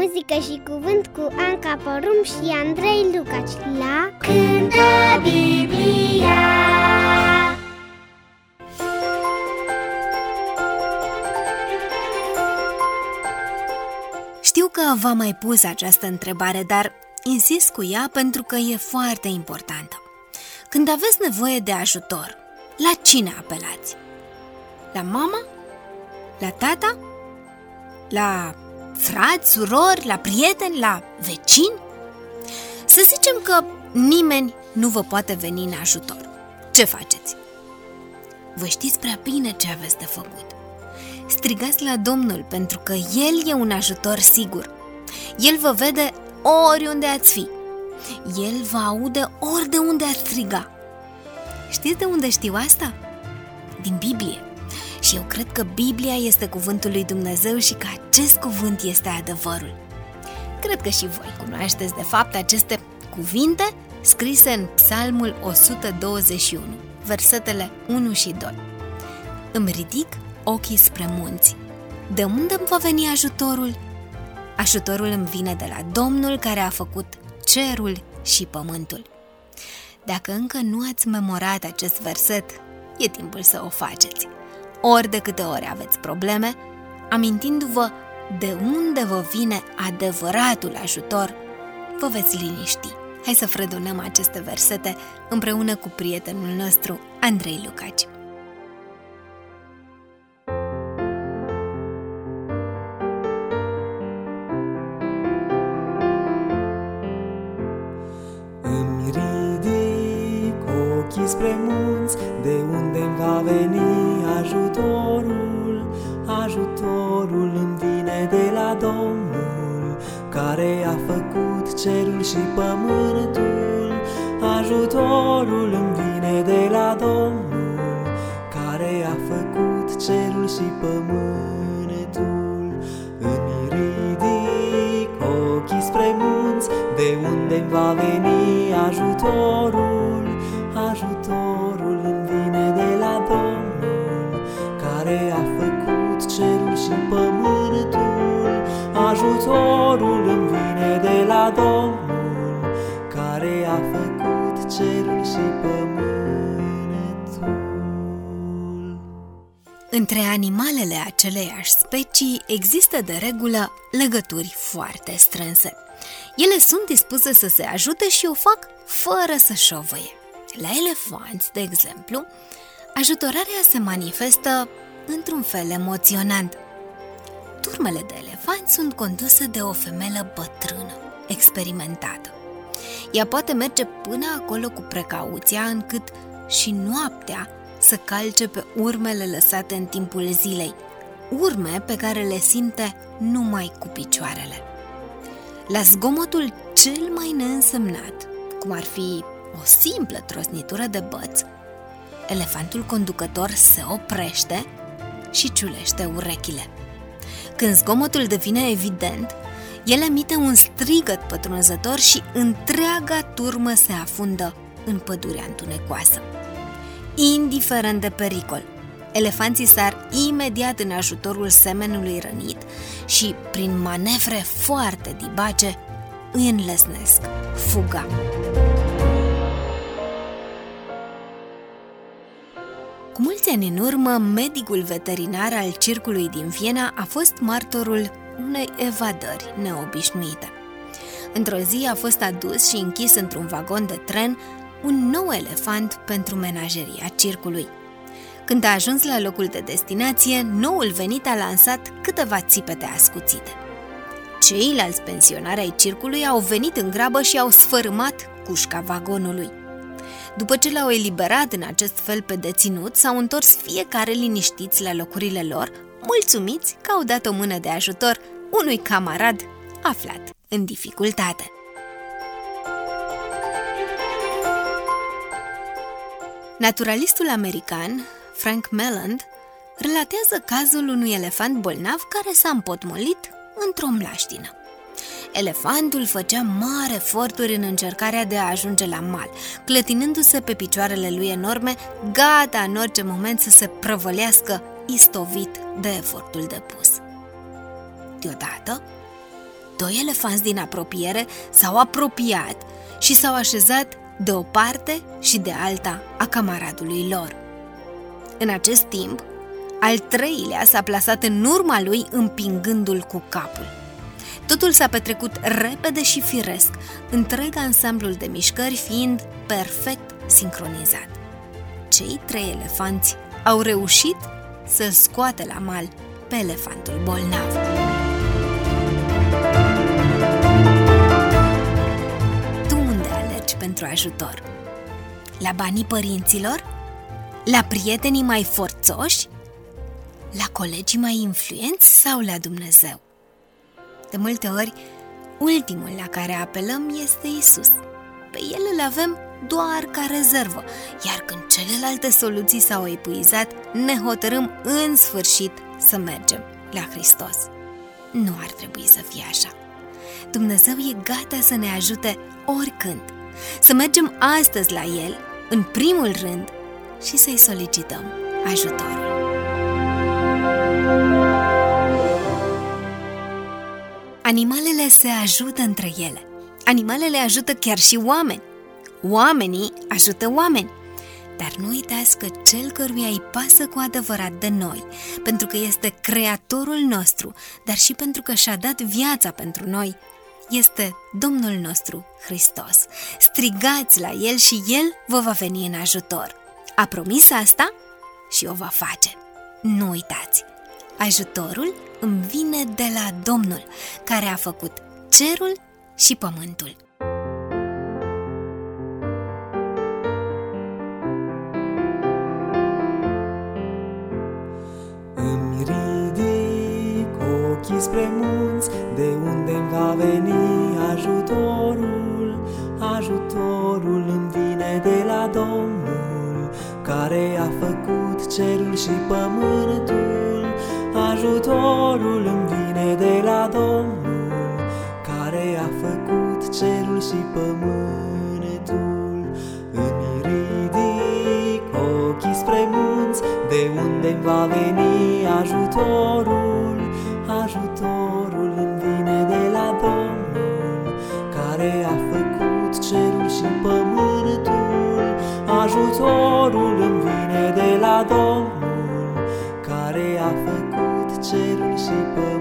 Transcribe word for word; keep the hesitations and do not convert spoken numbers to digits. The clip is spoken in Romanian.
muzică și cuvânt cu Anca Porum și Andrei Lucaci la Cântă Biblia. Știu că v-am mai pus această întrebare, dar insist cu ea pentru că e foarte importantă. Când aveți nevoie de ajutor, la cine apelați? La mama? La tata? La frați, surori, la prieteni, la vecini? Să zicem că nimeni nu vă poate veni în ajutor. Ce faceți? Vă știți prea bine ce aveți de făcut. Strigați la Domnul, pentru că El e un ajutor sigur. El vă vede oriunde ați fi. El vă aude ori de unde ați striga. Știți de unde știu asta? Din Biblie. Și eu cred că Biblia este cuvântul lui Dumnezeu și că acest cuvânt este adevărul. Cred că și voi cunoașteți de fapt aceste cuvinte scrise în Psalmul o sută douăzeci și unu, versetele unu și doi. Îmi ridic ochii spre munți. De unde îmi va veni ajutorul? Ajutorul îmi vine de la Domnul care a făcut cerul și pământul. Dacă încă nu ați memorat acest verset, e timpul să o faceți. Ori de câte ori aveți probleme, amintindu-vă de unde vă vine adevăratul ajutor, vă veți liniști. Hai să fredonăm aceste versete împreună cu prietenul nostru, Andrei Lucaci. Îmi ridic ochii spre munți, de unde-mi va veni ajutorul. Ajutorul îmi vine de la Domnul, care a făcut cerul și pământul. Ajutorul îmi vine de la Domnul, care a făcut cerul și pământul. Îmi ridic ochii spre munți, de unde-mi va veni ajutorul. Ajutorul îmi vine de la Domnul, care a făcut cerul și pământul. Ajutorul îmi vine de la Domnul, care a făcut cerul și pământul. Între animalele aceleiași specii există de regulă legături foarte strânse. Ele sunt dispuse să se ajute și o fac fără să șovăie. La elefanți, de exemplu, ajutorarea se manifestă într-un fel emoționant. Turmele de elefanți sunt conduse de o femelă bătrână, experimentată. Ea poate merge până acolo cu precauția încât și noaptea să calce pe urmele lăsate în timpul zilei, urme pe care le simte numai cu picioarele. La zgomotul cel mai neînsemnat, cum ar fi o simplă trosnitură de băț, elefantul conducător se oprește și ciulește urechile. Când zgomotul devine evident, el emite un strigăt pătrunzător și întreaga turmă se afundă în pădurea întunecoasă. Indiferent de pericol, elefanții sar imediat în ajutorul semenului rănit și, prin manevre foarte dibace, îi înlesnesc fuga. Cu mulți ani în urmă, medicul veterinar al circului din Viena a fost martorul unei evadări neobișnuite. Într-o zi a fost adus și închis într-un vagon de tren un nou elefant pentru menajeria circului. Când a ajuns la locul de destinație, noul venit a lansat câteva țipete ascuțite. Ceilalți pensionari ai circului au venit în grabă și au sfărâmat cușca vagonului. După ce l-au eliberat în acest fel pe deținut, s-au întors fiecare liniștiți la locurile lor, mulțumiți că au dat o mână de ajutor unui camarad aflat în dificultate. Naturalistul american Frank Melland relatează cazul unui elefant bolnav care s-a împotmolit într-o mlaștină. Elefantul făcea mari eforturi în încercarea de a ajunge la mal, clătinându-se pe picioarele lui enorme, gata în orice moment să se prăvălească istovit de efortul depus. Deodată, doi elefanți din apropiere s-au apropiat și s-au așezat de o parte și de alta a camaradului lor. În acest timp, al treilea s-a plasat în urma lui, împingându-l cu capul. Totul s-a petrecut repede și firesc, întreg ansamblul de mișcări fiind perfect sincronizat. Cei trei elefanți au reușit să-l scoate la mal pe elefantul bolnav. Tu unde alergi pentru ajutor? La banii părinților? La prietenii mai forțoși? La colegii mai influenți sau la Dumnezeu? De multe ori, ultimul la care apelăm este Isus. Pe El îl avem doar ca rezervă, iar când celelalte soluții s-au epuizat, ne hotărâm în sfârșit să mergem la Hristos. Nu ar trebui să fie așa. Dumnezeu e gata să ne ajute oricând. Să mergem astăzi la El, în primul rând, și să-i solicităm ajutorul. Animalele se ajută între ele. Animalele ajută chiar și oameni. Oamenii ajută oameni. Dar nu uitați că Cel căruia îi pasă cu adevărat de noi, pentru că este Creatorul nostru, dar și pentru că și-a dat viața pentru noi, este Domnul nostru Hristos. Strigați la El și El vă va veni în ajutor. A promis asta și o va face. Nu uitați, ajutorul îmi vine de la Domnul, care a făcut cerul și pământul. Îmi ridic ochii spre munți, de unde-mi va veni ajutorul. Ajutorul îmi vine de la Domnul, care a făcut cerul și pământul. Ajutorul îmi vine de la Domnul, care a făcut cerul și pământul. Îmi ridic ochii spre munți, de unde-mi va veni ajutorul. Ajutorul îmi vine de la Domnul, care a făcut cerul și pământul. Ajutorul îmi vine de la Domnul, care a făcut cerul și pământul.